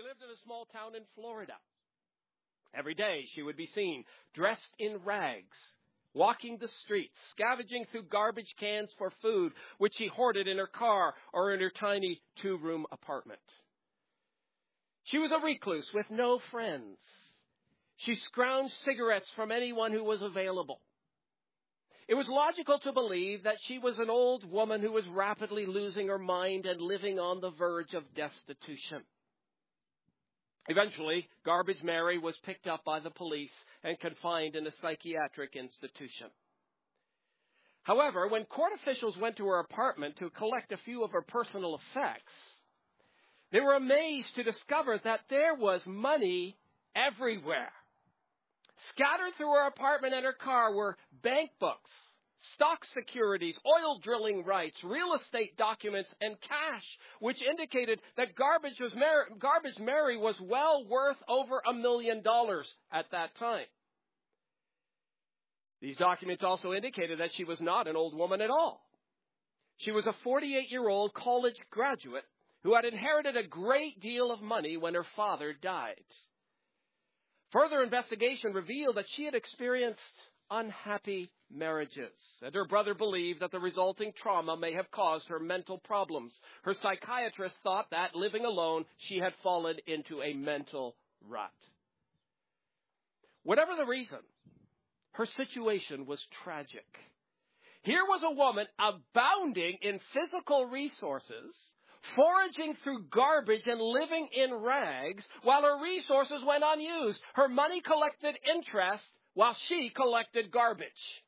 She lived in a small town in Florida. Every day she would be seen dressed in rags, walking the streets, scavenging through garbage cans for food, which she hoarded in her car or in her tiny 2-room apartment. She was a recluse with no friends. She scrounged cigarettes from anyone who was available. It was logical to believe that she was an old woman who was rapidly losing her mind and living on the verge of destitution. Eventually, Garbage Mary was picked up by the police and confined in a psychiatric institution. However, when court officials went to her apartment to collect a few of her personal effects, they were amazed to discover that there was money everywhere. Scattered through her apartment and her car were bank books, stock securities, oil drilling rights, real estate documents, and cash, which indicated that Garbage Mary was well worth over $1 million at that time. These documents also indicated that she was not an old woman at all. She was a 48-year-old college graduate who had inherited a great deal of money when her father died. Further investigation revealed that she had experienced unhappy marriages, and her brother believed that the resulting trauma may have caused her mental problems. Her psychiatrist thought that, living alone, she had fallen into a mental rut. Whatever the reason, her situation was tragic. Here was a woman abounding in physical resources, foraging through garbage and living in rags, while her resources went unused. Her money collected interest while she collected garbage.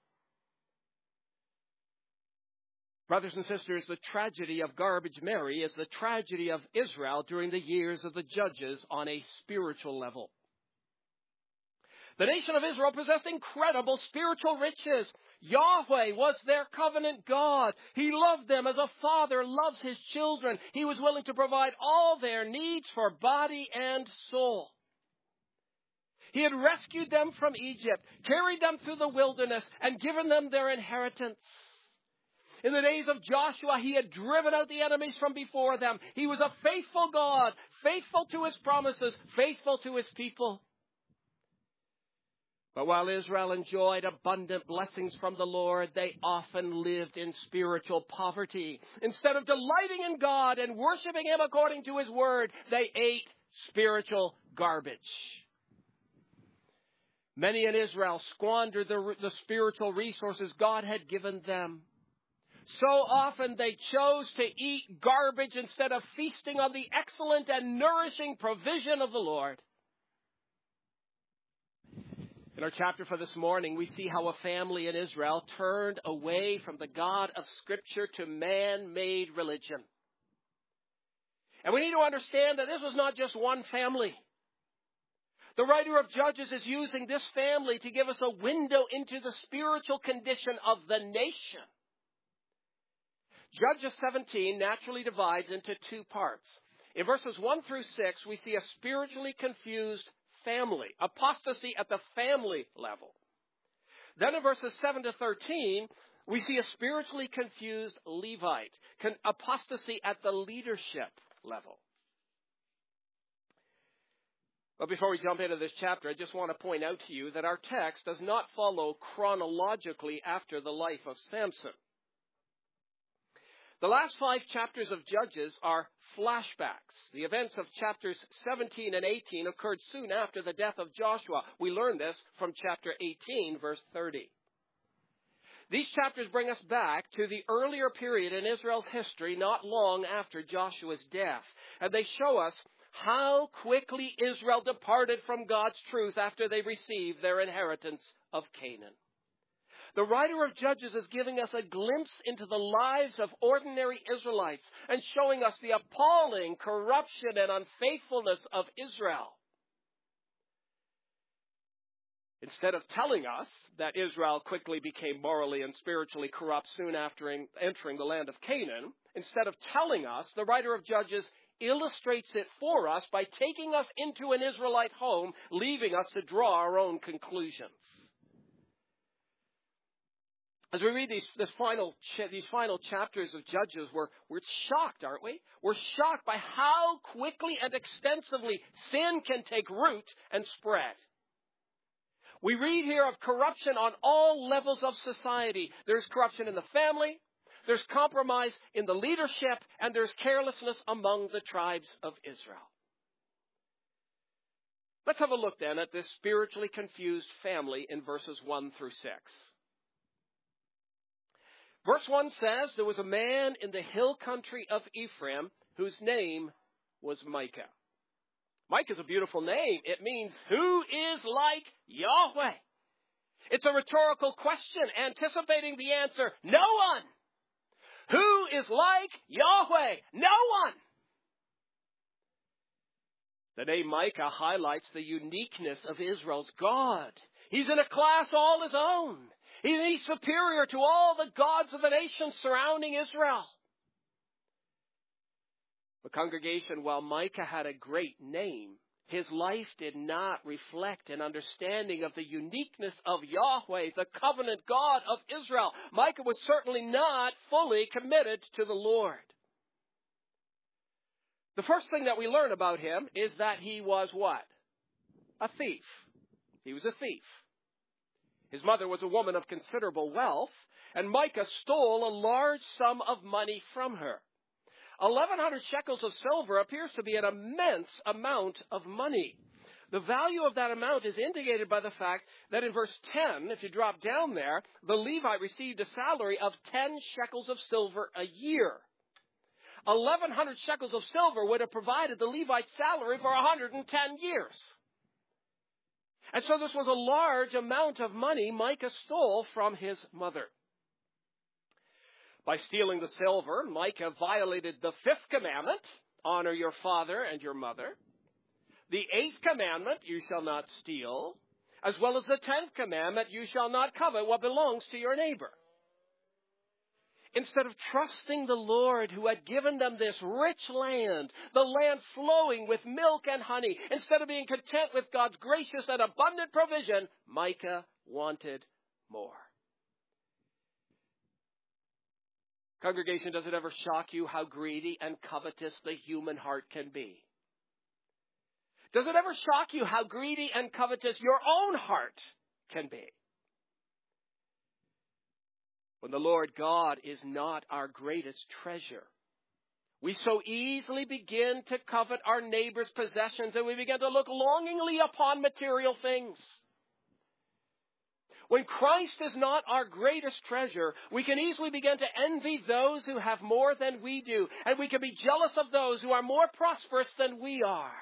Brothers and sisters, the tragedy of Garbage Mary is the tragedy of Israel during the years of the Judges on a spiritual level. The nation of Israel possessed incredible spiritual riches. Yahweh was their covenant God. He loved them as a father loves his children. He was willing to provide all their needs for body and soul. He had rescued them from Egypt, carried them through the wilderness, and given them their inheritance. In the days of Joshua, he had driven out the enemies from before them. He was a faithful God, faithful to his promises, faithful to his people. But while Israel enjoyed abundant blessings from the Lord, they often lived in spiritual poverty. Instead of delighting in God and worshiping him according to his word, they ate spiritual garbage. Many in Israel squandered the spiritual resources God had given them. So often they chose to eat garbage instead of feasting on the excellent and nourishing provision of the Lord. In our chapter for this morning, we see how a family in Israel turned away from the God of Scripture to man-made religion. And we need to understand that this was not just one family. The writer of Judges is using this family to give us a window into the spiritual condition of the nation. Judges 17 naturally divides into two parts. In verses 1 through 6, we see a spiritually confused family, apostasy at the family level. Then in verses 7 to 13, we see a spiritually confused Levite, apostasy at the leadership level. But before we jump into this chapter, I just want to point out to you that our text does not follow chronologically after the life of Samson. The last 5 chapters of Judges are flashbacks. The events of chapters 17 and 18 occurred soon after the death of Joshua. We learn this from chapter 18, verse 30. These chapters bring us back to the earlier period in Israel's history, not long after Joshua's death. And they show us how quickly Israel departed from God's truth after they received their inheritance of Canaan. The writer of Judges is giving us a glimpse into the lives of ordinary Israelites and showing us the appalling corruption and unfaithfulness of Israel. Instead of telling us that Israel quickly became morally and spiritually corrupt soon after entering the land of Canaan, instead of telling us, the writer of Judges illustrates it for us by taking us into an Israelite home, leaving us to draw our own conclusions. As we read these final chapters of Judges, we're shocked, aren't we? We're shocked by how quickly and extensively sin can take root and spread. We read here of corruption on all levels of society. There's corruption in the family, there's compromise in the leadership, and there's carelessness among the tribes of Israel. Let's have a look then at this spiritually confused family in verses 1 through 6. Verse 1 says, there was a man in the hill country of Ephraim whose name was Micah. Micah is a beautiful name. It means, who is like Yahweh? It's a rhetorical question, anticipating the answer, no one. Who is like Yahweh? No one. The name Micah highlights the uniqueness of Israel's God. He's in a class all his own. He's superior to all the gods of the nations surrounding Israel. The congregation, while Micah had a great name, his life did not reflect an understanding of the uniqueness of Yahweh, the covenant God of Israel. Micah was certainly not fully committed to the Lord. The first thing that we learn about him is that he was what? A thief. He was a thief. His mother was a woman of considerable wealth, and Micah stole a large sum of money from her. 1,100 shekels of silver appears to be an immense amount of money. The value of that amount is indicated by the fact that in verse 10, if you drop down there, the Levite received a salary of 10 shekels of silver a year. 1,100 shekels of silver would have provided the Levite's salary for 110 years. And so this was a large amount of money Micah stole from his mother. By stealing the silver, Micah violated the 5th commandment, honor your father and your mother. The 8th commandment, you shall not steal. As well as the 10th commandment, you shall not covet what belongs to your neighbor. Instead of trusting the Lord who had given them this rich land, the land flowing with milk and honey, instead of being content with God's gracious and abundant provision, Micah wanted more. Congregation, does it ever shock you how greedy and covetous the human heart can be? Does it ever shock you how greedy and covetous your own heart can be? When the Lord God is not our greatest treasure, we so easily begin to covet our neighbor's possessions, and we begin to look longingly upon material things. When Christ is not our greatest treasure, we can easily begin to envy those who have more than we do, and we can be jealous of those who are more prosperous than we are.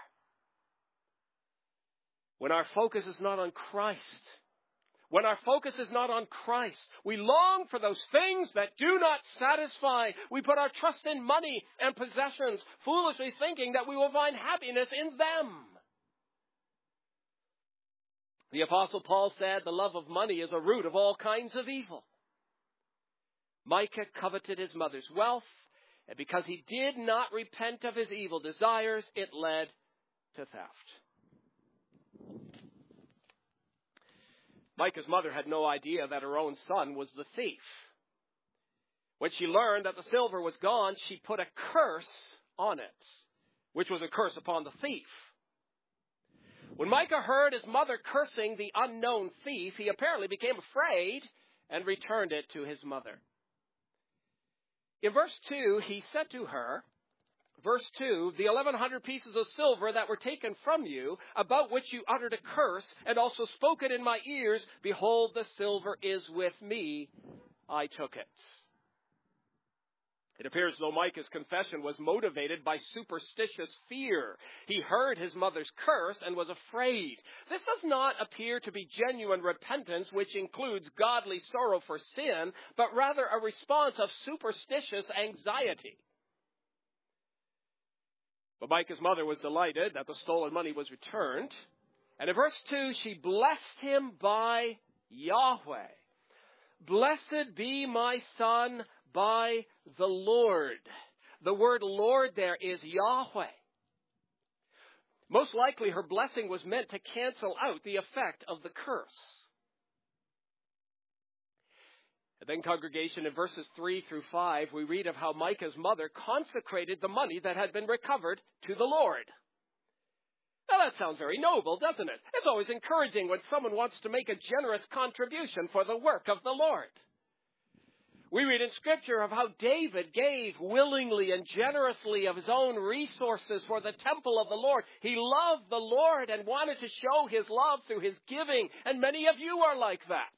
When our focus is not on Christ, when our focus is not on Christ, we long for those things that do not satisfy. We put our trust in money and possessions, foolishly thinking that we will find happiness in them. The Apostle Paul said the love of money is a root of all kinds of evil. Micah coveted his mother's wealth, and because he did not repent of his evil desires, it led to theft. Micah's mother had no idea that her own son was the thief. When she learned that the silver was gone, she put a curse on it, which was a curse upon the thief. When Micah heard his mother cursing the unknown thief, he apparently became afraid and returned it to his mother. In verse 2, he said to her, verse 2, the 1,100 pieces of silver that were taken from you, about which you uttered a curse, and also spoke it in my ears, behold, the silver is with me, I took it. It appears as though Micah's confession was motivated by superstitious fear. He heard his mother's curse and was afraid. This does not appear to be genuine repentance, which includes godly sorrow for sin, but rather a response of superstitious anxiety. But Micah's mother was delighted that the stolen money was returned. And in verse 2, she blessed him by Yahweh. Blessed be my son by the Lord. The word Lord there is Yahweh. Most likely her blessing was meant to cancel out the effect of the curse. And then, congregation, in verses 3 through 5, we read of how Micah's mother consecrated the money that had been recovered to the Lord. Now, that sounds very noble, doesn't it? It's always encouraging when someone wants to make a generous contribution for the work of the Lord. We read in Scripture of how David gave willingly and generously of his own resources for the temple of the Lord. He loved the Lord and wanted to show his love through his giving, and many of you are like that.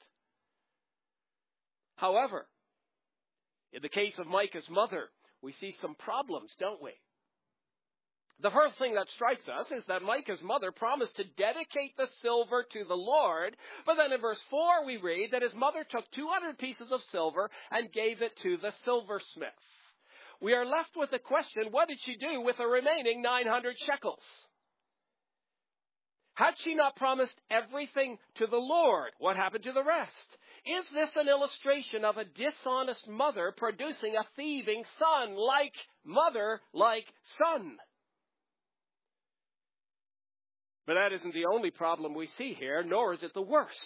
However, in the case of Micah's mother, we see some problems, don't we? The first thing that strikes us is that Micah's mother promised to dedicate the silver to the Lord, but then in verse 4 we read that his mother took 200 pieces of silver and gave it to the silversmith. We are left with the question, what did she do with the remaining 900 shekels? Had she not promised everything to the Lord? What happened to the rest? Is this an illustration of a dishonest mother producing a thieving son? Like mother, like son. But that isn't the only problem we see here, nor is it the worst.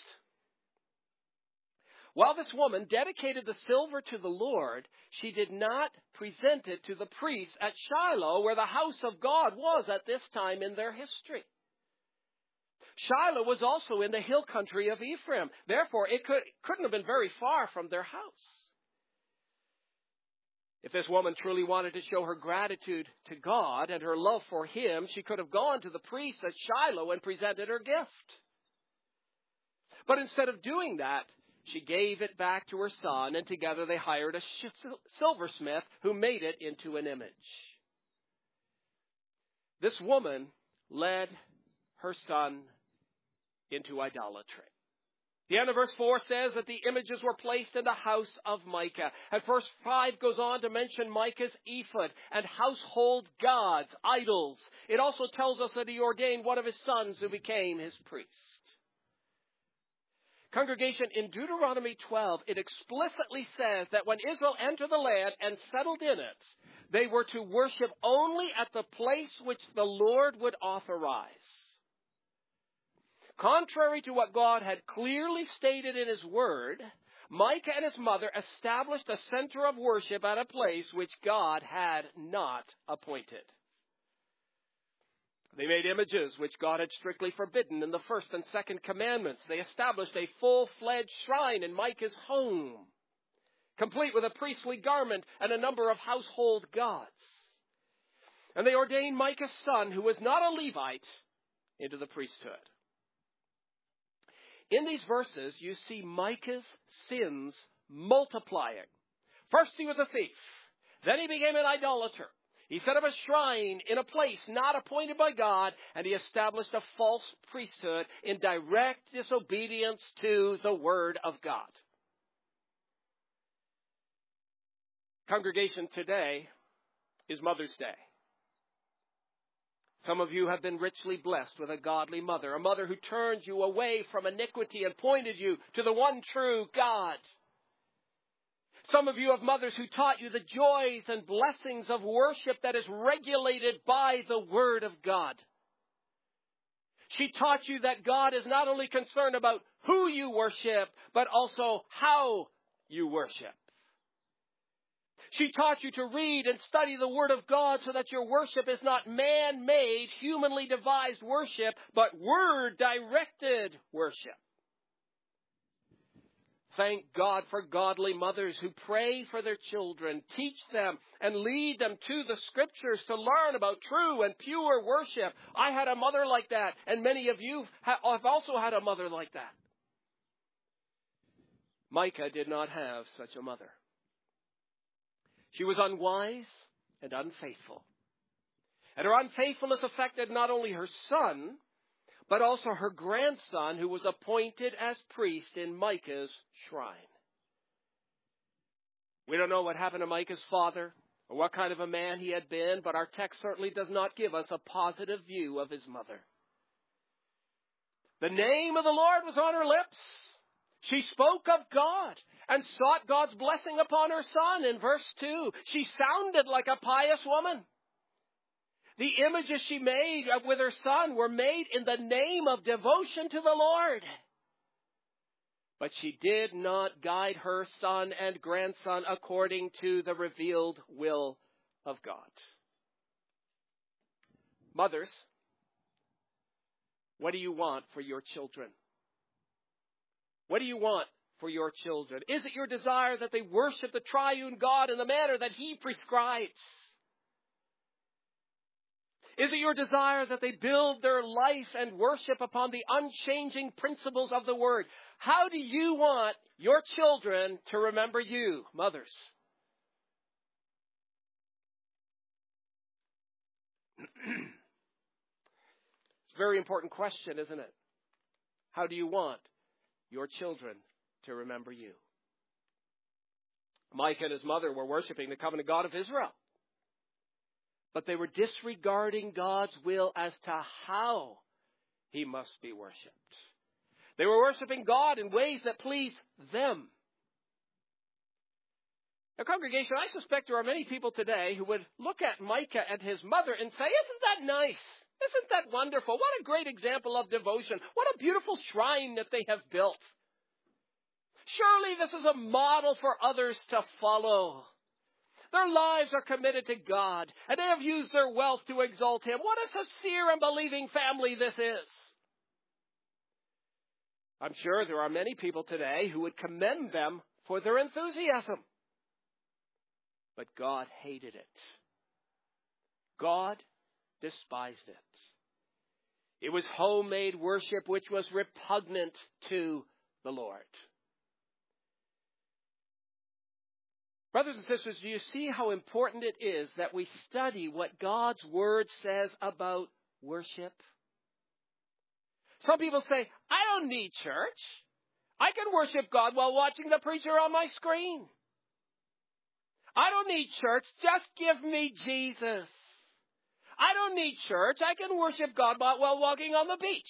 While this woman dedicated the silver to the Lord, she did not present it to the priests at Shiloh, where the house of God was at this time in their history. Shiloh was also in the hill country of Ephraim. Therefore, it couldn't have been very far from their house. If this woman truly wanted to show her gratitude to God and her love for him, she could have gone to the priest at Shiloh and presented her gift. But instead of doing that, she gave it back to her son, and together they hired a silversmith who made it into an image. This woman led her son into idolatry. The end of verse 4 says that the images were placed in the house of Micah. And verse 5 goes on to mention Micah's ephod and household gods, idols. It also tells us that he ordained one of his sons who became his priest. Congregation, in Deuteronomy 12, it explicitly says that when Israel entered the land and settled in it, they were to worship only at the place which the Lord would authorize. Contrary to what God had clearly stated in his word, Micah and his mother established a center of worship at a place which God had not appointed. They made images which God had strictly forbidden in the first and second commandments. They established a full-fledged shrine in Micah's home, complete with a priestly garment and a number of household gods. And they ordained Micah's son, who was not a Levite, into the priesthood. In these verses, you see Micah's sins multiplying. First, he was a thief. Then he became an idolater. He set up a shrine in a place not appointed by God, and he established a false priesthood in direct disobedience to the word of God. Congregation, today is Mother's Day. Some of you have been richly blessed with a godly mother, a mother who turned you away from iniquity and pointed you to the one true God. Some of you have mothers who taught you the joys and blessings of worship that is regulated by the Word of God. She taught you that God is not only concerned about who you worship, but also how you worship. She taught you to read and study the Word of God so that your worship is not man-made, humanly devised worship, but Word-directed worship. Thank God for godly mothers who pray for their children, teach them, and lead them to the Scriptures to learn about true and pure worship. I had a mother like that, and many of you have also had a mother like that. Micah did not have such a mother. She was unwise and unfaithful. And her unfaithfulness affected not only her son, but also her grandson, who was appointed as priest in Micah's shrine. We don't know what happened to Micah's father or what kind of a man he had been, but our text certainly does not give us a positive view of his mother. The name of the Lord was on her lips. She spoke of God and sought God's blessing upon her son. In verse 2, she sounded like a pious woman. The images she made with her son were made in the name of devotion to the Lord. but she did not guide her son and grandson according to the revealed will of God. Mothers, what do you want for your children? What do you want for your children? Is it your desire that they worship the triune God in the manner that He prescribes? Is it your desire that they build their life and worship upon the unchanging principles of the Word? How do you want your children to remember you, mothers? It's a very important question, isn't it? How do you want your children to remember you? Micah and his mother were worshiping the covenant God of Israel, but they were disregarding God's will as to how He must be worshipped. They were worshiping God in ways that pleased them. Now, congregation, I suspect there are many people today who would look at Micah and his mother and say, isn't that nice? Isn't that wonderful? What a great example of devotion. What a beautiful shrine that they have built. Surely this is a model for others to follow. Their lives are committed to God, and they have used their wealth to exalt Him. What a sincere and believing family this is. I'm sure there are many people today who would commend them for their enthusiasm. But God hated it. God despised it. It was homemade worship which was repugnant to the Lord. Brothers and sisters, do you see how important it is that we study what God's Word says about worship? Some people say, I don't need church. I can worship God while watching the preacher on my screen. I don't need church. Just give me Jesus. I don't need church. I can worship God while walking on the beach.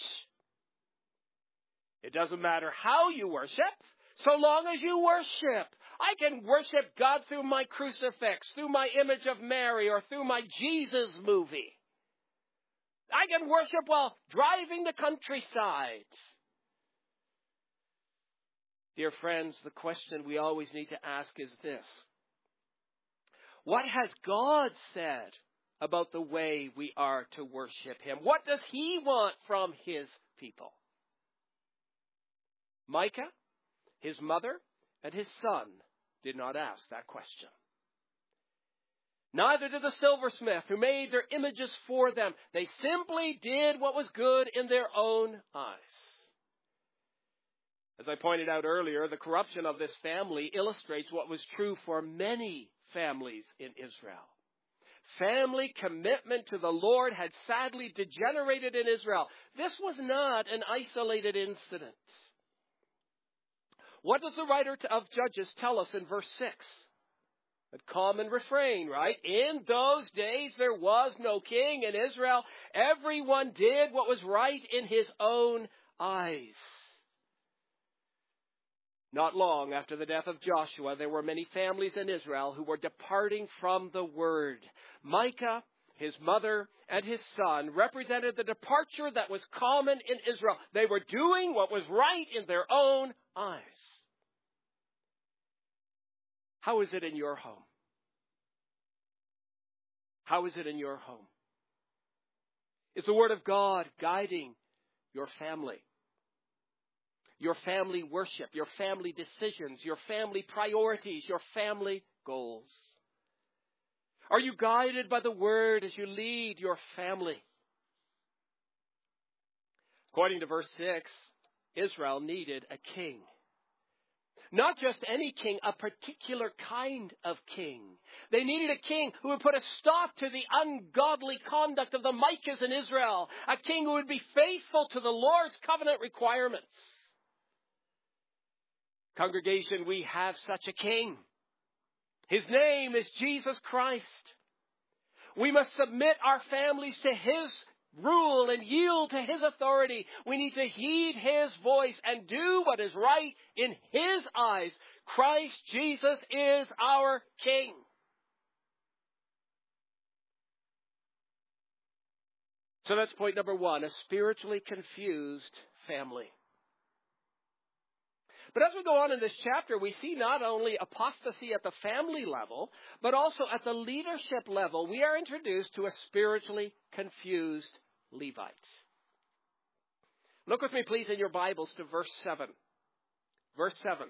It doesn't matter how you worship, so long as you worship. I can worship God through my crucifix, through my image of Mary, or through my Jesus movie. I can worship while driving the countryside. Dear friends, the question we always need to ask is this. What has God said about the way we are to worship Him? What does He want from His people? Micah, his mother, and his son did not ask that question. Neither did the silversmith who made their images for them. They simply did what was good in their own eyes. As I pointed out earlier, the corruption of this family illustrates what was true for many families in Israel. Family commitment to the Lord had sadly degenerated in Israel. This was not an isolated incident. What does the writer of Judges tell us in verse 6? A common refrain, right? In those days there was no king in Israel. Everyone did what was right in his own eyes. Not long after the death of Joshua, there were many families in Israel who were departing from the word. Micah, his mother, and his son represented the departure that was common in Israel. They were doing what was right in their own eyes. How is it in your home? How is it in your home? Is the Word of God guiding your family? Your family worship, your family decisions, your family priorities, your family goals? Are you guided by the Word as you lead your family? According to verse 6, Israel needed a king. Not just any king, a particular kind of king. They needed a king who would put a stop to the ungodly conduct of the Micahs in Israel. A king who would be faithful to the Lord's covenant requirements. Congregation, we have such a king. His name is Jesus Christ. We must submit our families to His rule and yield to His authority. We need to heed His voice and do what is right in His eyes. Christ Jesus is our King. So that's point number one, a spiritually confused family. But as we go on in this chapter, we see not only apostasy at the family level, but also at the leadership level. We are introduced to a spiritually confused Levite. Look with me, please, in your Bibles to verse 7. Verse 7.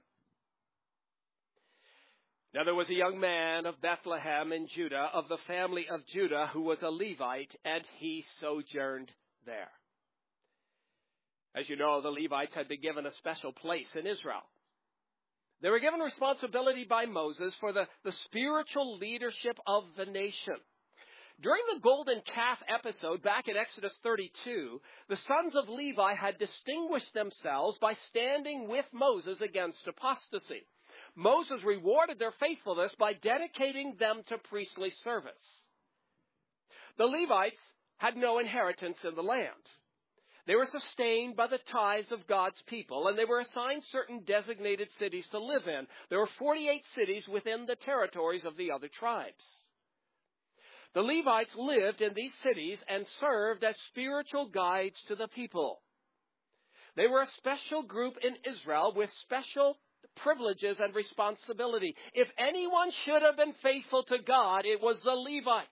Now there was a young man of Bethlehem in Judah, of the family of Judah, who was a Levite, and he sojourned there. As you know, the Levites had been given a special place in Israel. They were given responsibility by Moses for the spiritual leadership of the nation. During the golden calf episode back in Exodus 32, the sons of Levi had distinguished themselves by standing with Moses against apostasy. Moses rewarded their faithfulness by dedicating them to priestly service. The Levites had no inheritance in the land. They were sustained by the tithes of God's people, and they were assigned certain designated cities to live in. There were 48 cities within the territories of the other tribes. The Levites lived in these cities and served as spiritual guides to the people. They were a special group in Israel with special privileges and responsibility. If anyone should have been faithful to God, it was the Levites.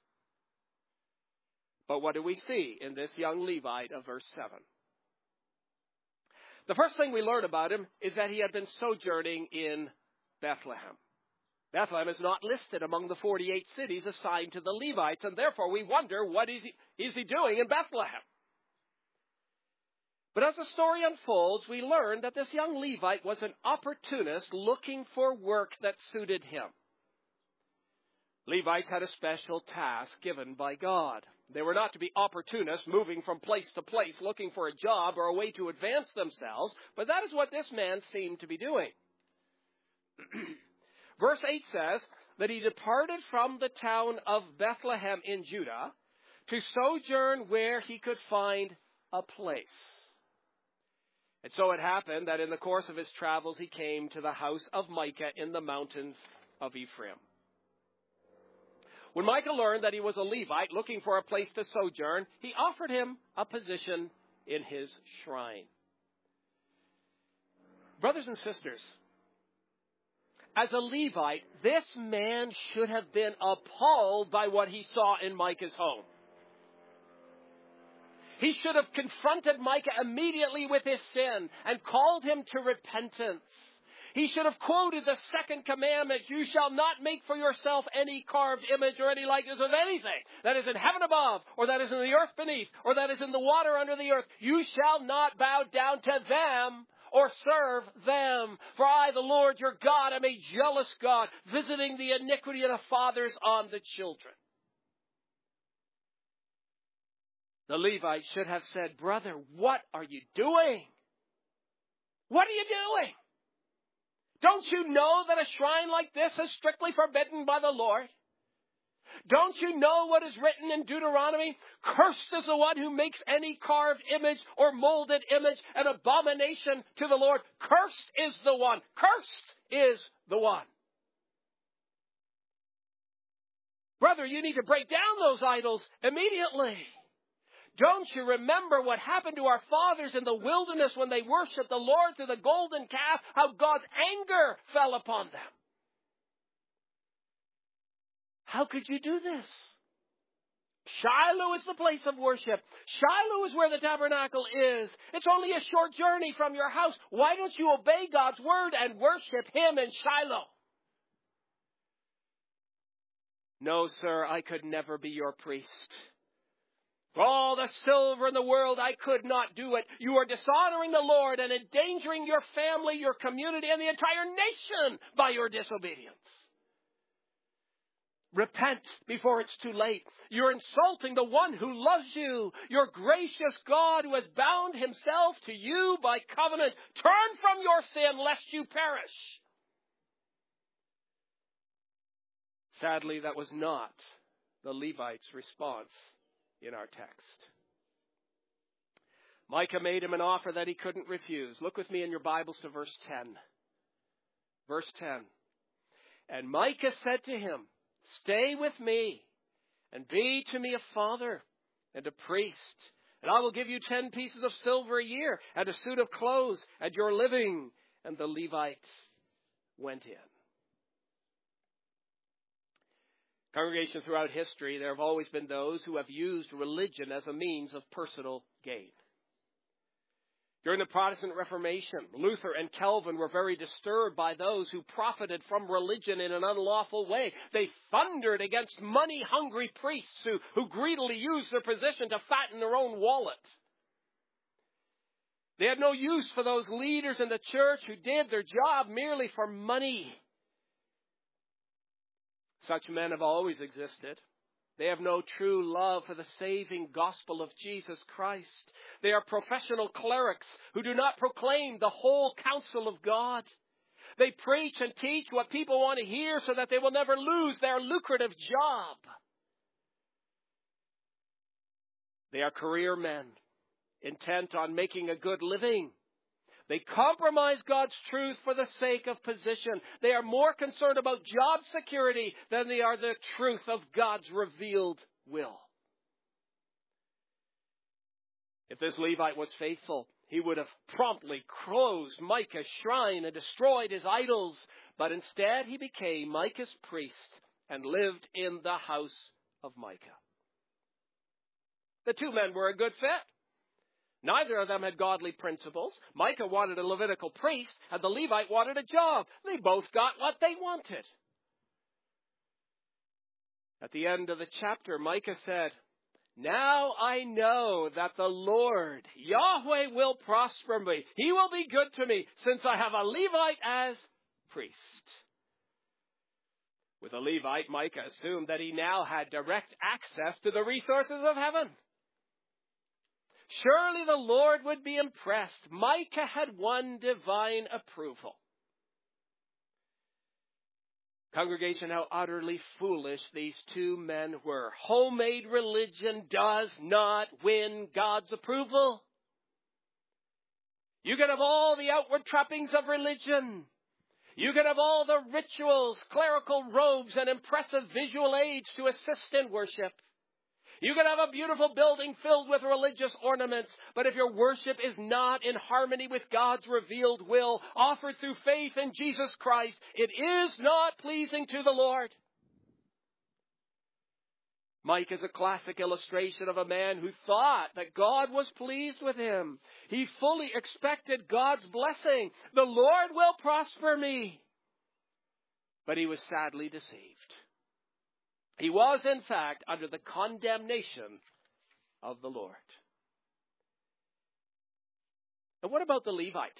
But what do we see in this young Levite of verse 7? The first thing we learn about him is that he had been sojourning in Bethlehem. Bethlehem is not listed among the 48 cities assigned to the Levites, and therefore we wonder, what is he doing in Bethlehem? But as the story unfolds, we learn that this young Levite was an opportunist looking for work that suited him. Levites had a special task given by God. They were not to be opportunists moving from place to place looking for a job or a way to advance themselves, but that is what this man seemed to be doing. Verse 8 says that he departed from the town of Bethlehem in Judah to sojourn where he could find a place. And so it happened that in the course of his travels he came to the house of Micah in the mountains of Ephraim. When Micah learned that he was a Levite looking for a place to sojourn, he offered him a position in his shrine. Brothers and sisters, as a Levite, this man should have been appalled by what he saw in Micah's home. He should have confronted Micah immediately with his sin and called him to repentance. He should have quoted the second commandment, "You shall not make for yourself any carved image or any likeness of anything that is in heaven above, or that is in the earth beneath, or that is in the water under the earth. You shall not bow down to them or serve them. For I, the Lord your God, am a jealous God, visiting the iniquity of the fathers on the children." The Levite should have said, "Brother, what are you doing? What are you doing? Don't you know that a shrine like this is strictly forbidden by the Lord? Don't you know what is written in Deuteronomy? Cursed is the one who makes any carved image or molded image an abomination to the Lord. Cursed is the one. Cursed is the one." Brother, you need to break down those idols immediately. Don't you remember what happened to our fathers in the wilderness when they worshiped the Lord through the golden calf, how God's anger fell upon them? How could you do this? Shiloh is the place of worship. Shiloh is where the tabernacle is. It's only a short journey from your house. Why don't you obey God's word and worship him in Shiloh? "No, sir, I could never be your priest. For all the silver in the world, I could not do it. You are dishonoring the Lord and endangering your family, your community, and the entire nation by your disobedience. Repent before it's too late. You're insulting the one who loves you, your gracious God who has bound himself to you by covenant. Turn from your sin lest you perish." Sadly, that was not the Levite's response in our text. Micah made him an offer that he couldn't refuse. Look with me in your Bibles to verse 10. Verse 10. "And Micah said to him, Stay with me, and be to me a father and a priest. And I will give you 10 pieces of silver a year, and a suit of clothes, and your living, and the Levites went in. Congregation, throughout history, there have always been those who have used religion as a means of personal gain. During the Protestant Reformation, Luther and Calvin were very disturbed by those who profited from religion in an unlawful way. They thundered against money-hungry priests who greedily used their position to fatten their own wallet. They had no use for those leaders in the church who did their job merely for money. Such men have always existed. They have no true love for the saving gospel of Jesus Christ. They are professional clerics who do not proclaim the whole counsel of God. They preach and teach what people want to hear so that they will never lose their lucrative job. They are career men, intent on making a good living. They compromise God's truth for the sake of position. They are more concerned about job security than they are the truth of God's revealed will. If this Levite was faithful, he would have promptly closed Micah's shrine and destroyed his idols. But instead, he became Micah's priest and lived in the house of Micah. The two men were a good fit. Neither of them had godly principles. Micah wanted a Levitical priest, and the Levite wanted a job. They both got what they wanted. At the end of the chapter, Micah said, "Now I know that the Lord, Yahweh, will prosper me. He will be good to me, since I have a Levite as priest." With a Levite, Micah assumed that he now had direct access to the resources of heaven. Surely the Lord would be impressed. Micah had won divine approval. Congregation, how utterly foolish these two men were. Homemade religion does not win God's approval. You can have all the outward trappings of religion. You can have all the rituals, clerical robes, and impressive visual aids to assist in worship. You can have a beautiful building filled with religious ornaments, but if your worship is not in harmony with God's revealed will, offered through faith in Jesus Christ, it is not pleasing to the Lord. Micah is a classic illustration of a man who thought that God was pleased with him. He fully expected God's blessing. The Lord will prosper me. But he was sadly deceived. He was, in fact, under the condemnation of the Lord. And what about the Levite?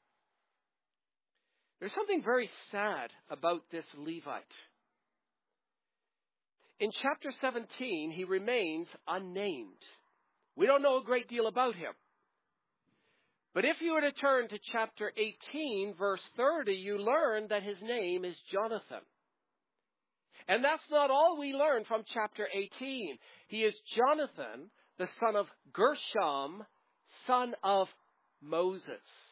There's something very sad about this Levite. In chapter 17, he remains unnamed. We don't know a great deal about him. But if you were to turn to chapter 18, verse 30, you learn that his name is Jonathan. And that's not all we learn from chapter 18. He is Jonathan, the son of Gershom, son of Moses.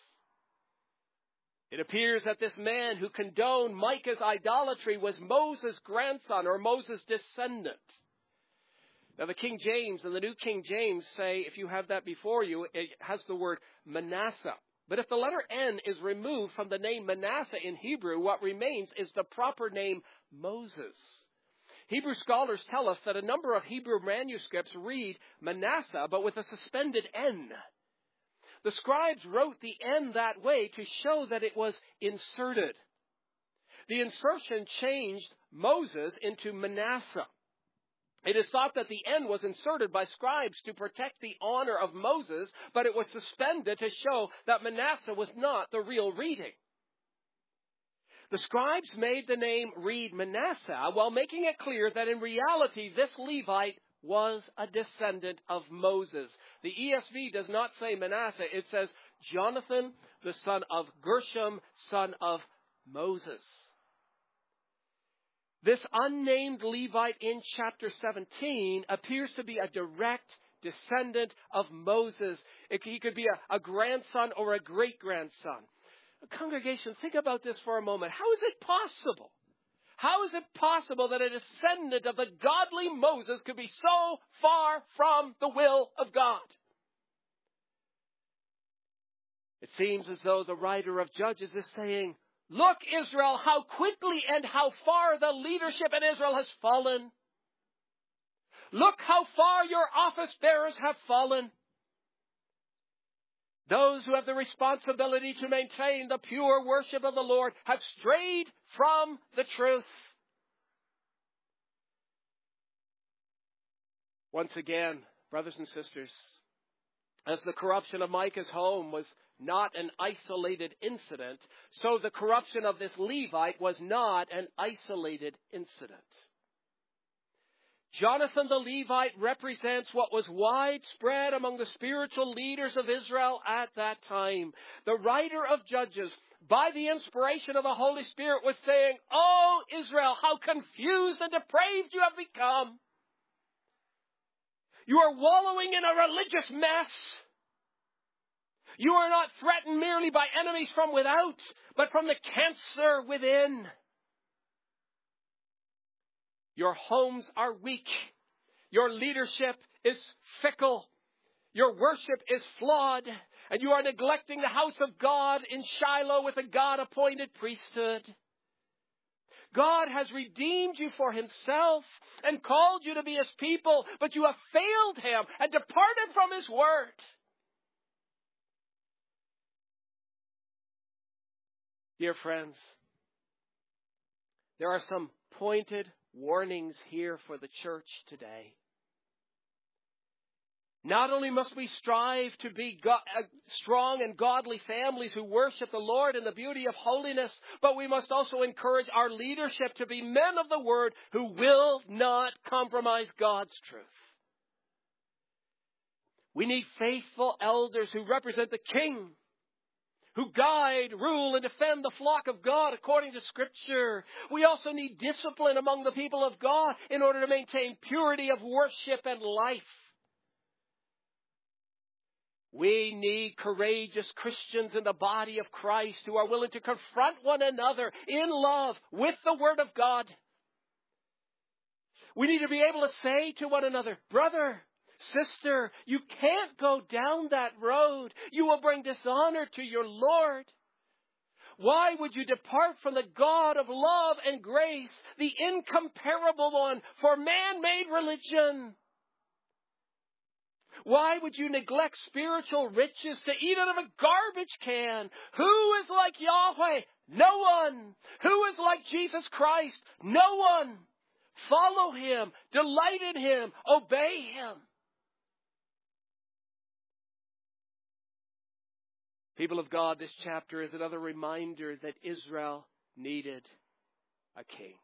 It appears that this man who condoned Micah's idolatry was Moses' grandson or Moses' descendant. Now the King James and the New King James say, if you have that before you, it has the word Manasseh. But if the letter N is removed from the name Manasseh in Hebrew, what remains is the proper name Moses. Hebrew scholars tell us that a number of Hebrew manuscripts read Manasseh, but with a suspended N. The scribes wrote the N that way to show that it was inserted. The insertion changed Moses into Manasseh. It is thought that the N was inserted by scribes to protect the honor of Moses, but it was suspended to show that Manasseh was not the real reading. The scribes made the name read Manasseh while making it clear that in reality this Levite was a descendant of Moses. The ESV does not say Manasseh, it says Jonathan, the son of Gershom, son of Moses. This unnamed Levite in chapter 17 appears to be a direct descendant of Moses. He could be a grandson or a great-grandson. Congregation, think about this for a moment. How is it possible? How is it possible that a descendant of the godly Moses could be so far from the will of God? It seems as though the writer of Judges is saying, look, Israel, how quickly and how far the leadership in Israel has fallen. Look how far your office bearers have fallen. Those who have the responsibility to maintain the pure worship of the Lord have strayed from the truth. Once again, brothers and sisters, as the corruption of Micah's home was not an isolated incident, so the corruption of this Levite was not an isolated incident. Jonathan the Levite represents what was widespread among the spiritual leaders of Israel at that time. The writer of Judges, by the inspiration of the Holy Spirit, was saying, "Oh, Israel, how confused and depraved you have become. You are wallowing in a religious mess. You are not threatened merely by enemies from without, but from the cancer within. Your homes are weak. Your leadership is fickle. Your worship is flawed. And you are neglecting the house of God in Shiloh with a God-appointed priesthood. God has redeemed you for himself and called you to be his people, but you have failed him and departed from his word." Dear friends, there are some pointed warnings here for the church today. Not only must we strive to be strong and godly families who worship the Lord in the beauty of holiness, but we must also encourage our leadership to be men of the word who will not compromise God's truth. We need faithful elders who represent the King, who guide, rule, and defend the flock of God according to Scripture. We also need discipline among the people of God in order to maintain purity of worship and life. We need courageous Christians in the body of Christ who are willing to confront one another in love with the Word of God. We need to be able to say to one another, "Brother, sister, you can't go down that road. You will bring dishonor to your Lord. Why would you depart from the God of love and grace, the incomparable one, for man-made religion? Why would you neglect spiritual riches to eat out of a garbage can? Who is like Yahweh? No one. Who is like Jesus Christ? No one. Follow him, delight in him, obey him." People of God, this chapter is another reminder that Israel needed a king.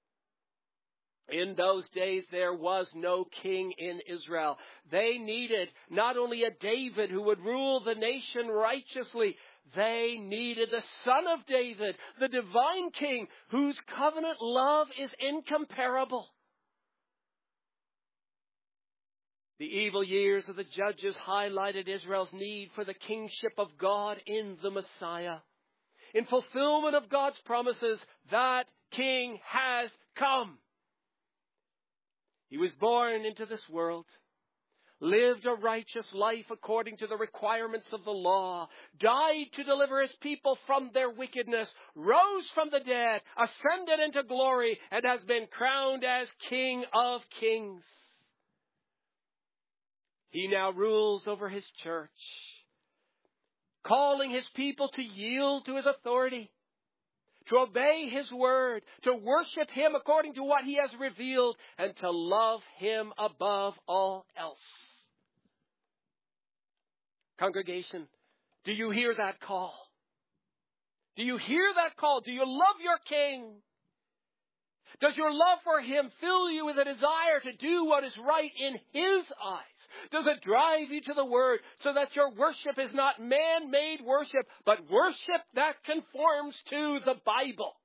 In those days, there was no king in Israel. They needed not only a David who would rule the nation righteously, they needed the Son of David, the divine King, whose covenant love is incomparable. The evil years of the Judges highlighted Israel's need for the kingship of God in the Messiah. In fulfillment of God's promises, that king has come. He was born into this world, lived a righteous life according to the requirements of the law, died to deliver his people from their wickedness, rose from the dead, ascended into glory, and has been crowned as King of Kings. He now rules over his church, calling his people to yield to his authority, to obey his word, to worship him according to what he has revealed, and to love him above all else. Congregation, do you hear that call? Do you hear that call? Do you love your King? Does your love for him fill you with a desire to do what is right in his eyes? Does it drive you to the Word so that your worship is not man-made worship, but worship that conforms to the Bible?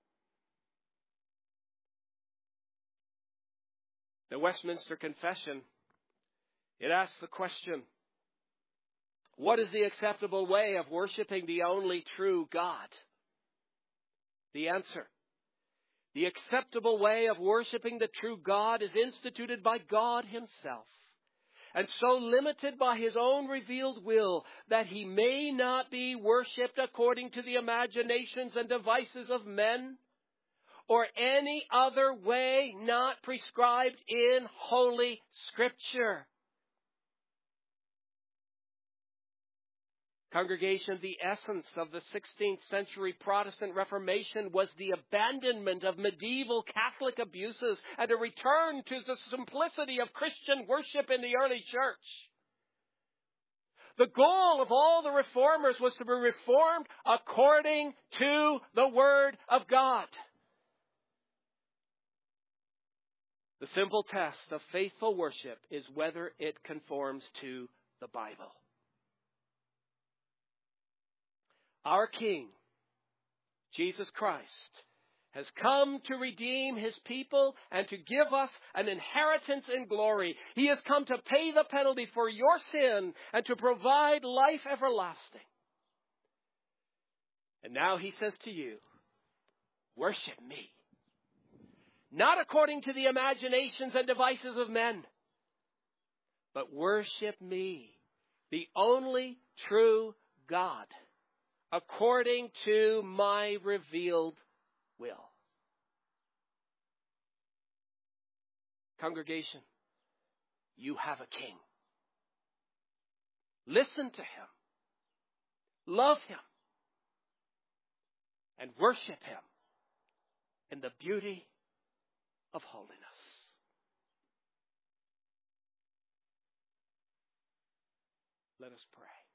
The Westminster Confession, it asks the question, what is the acceptable way of worshiping the only true God? The answer, the acceptable way of worshiping the true God is instituted by God himself. and so limited by his own revealed will that he may not be worshipped according to the imaginations and devices of men, or any other way not prescribed in Holy Scripture. Congregation, the essence of the 16th century Protestant Reformation was the abandonment of medieval Catholic abuses and a return to the simplicity of Christian worship in the early church. The goal of all the reformers was to be reformed according to the Word of God. The simple test of faithful worship is whether it conforms to the Bible. Our King, Jesus Christ, has come to redeem his people and to give us an inheritance in glory. He has come to pay the penalty for your sin and to provide life everlasting. And now he says to you, worship me. Not according to the imaginations and devices of men, but worship me, the only true God, according to my revealed will. Congregation, you have a King. Listen to him, love him, and worship him in the beauty of holiness. Let us pray.